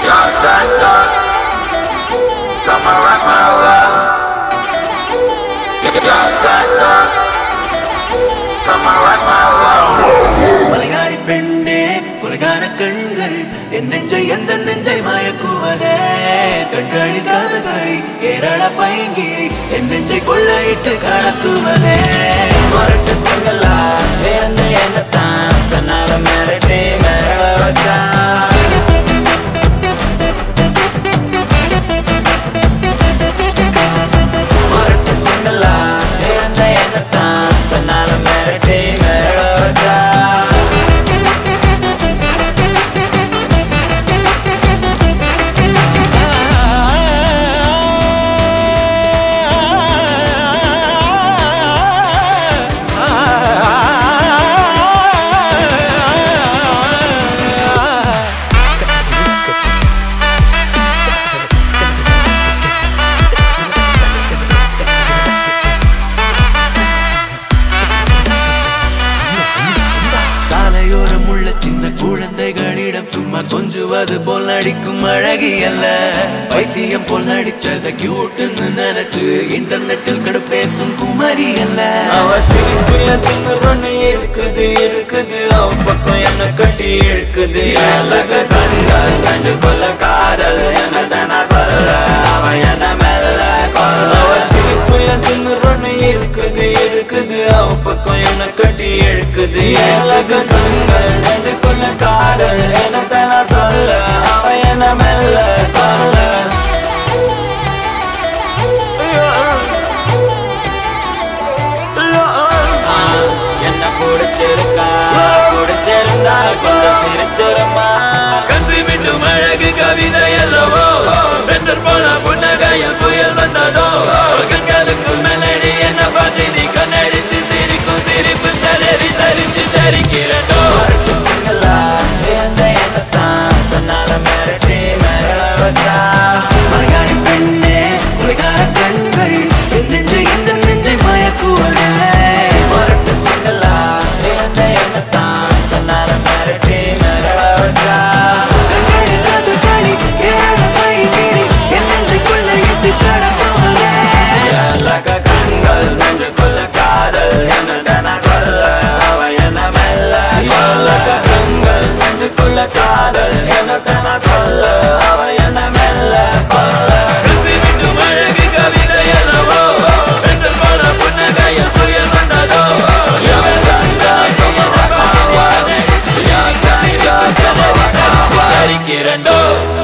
மலையாளி பெண்ணே கொலைகார கண்கள் என் நெஞ்சை மயக்குவதே கண்களின் காதல்களை கேரள பைங்கி என் நெஞ்சை கொள்ளையிட்டு கடத்துவதே மரட்டு சங்கலா என்னத்தான் தன்னால மிரட்டி மிரள வச்சா மரட்டு சங்கலா என்னத்தான் தன்னால மிரட்டி மிரள வச்சா குழந்தைகளிடம் சும்மா கொஞ்சுவது போல் நடிக்கும் அழகி அல்ல வைத்தியம் போல் நடிச்சத கியூட்னு நினைச்சு இன்டர்நெட்டில் கடுப்பேத்தும் குமரி அல்ல அவ சிரிப்புல தின்னு இருக்குது அவ பக்கம் என்ன கட்டி இழுக்குது அழக கண்கள் கண்டு கொள்ள காதல் என்ன தானா சொல்ல அவ என்ன மெல்ல கொல்ல அவ சிரிப்புல தின்னு இருக்குது அவ பக்கம் என்ன கட்டி இழுக்குது அழக கண்கள் கண்டு கொள்ள காதல் என்ன தானா சொல்ல அவ என்ன மெல்ல கொல்ல என்ன பிடிச்சிருந்தா கொஞ்சம் சிரிச்சிருமா கசி விட்டும் அழகு கவிதை அல்லவோ பெற்றல் போல புன்னகையில் புயல் வந்ததோ கண்களுக்கு மெலடி என்ன பார்த்து நீ கண்ணடிச்சு சிரிக்கும் சிரிப்பு சரி சரிச்சு சரிக்கிறோ சிங்களா என்னத்தான் தன்னால மிரட்டி மிரள வச்சா மலையாளி பெண்ணே உலகார கண்கள் என் நெஞ்சை மயக்குவதே மரட்டு சிங்களா என்னத்தான் தன்னால மிரட்டி மிரள வச்சா கண்கள் நெஞ்சு கொள்ள காதல் என்ன தானா சொல்ல அவ என்ன மெல்ல கண்கள் நெஞ்சு கொள்ள காதல் என்ன தானா சொல்ல அவ என்ன மெல்ல கொல்ல கசி விட்டும் அழகு கவிதை அல்லவோ பெண்கள் போல புன்னகையில் புயல் வந்ததோ சரிக்கிறண்டோ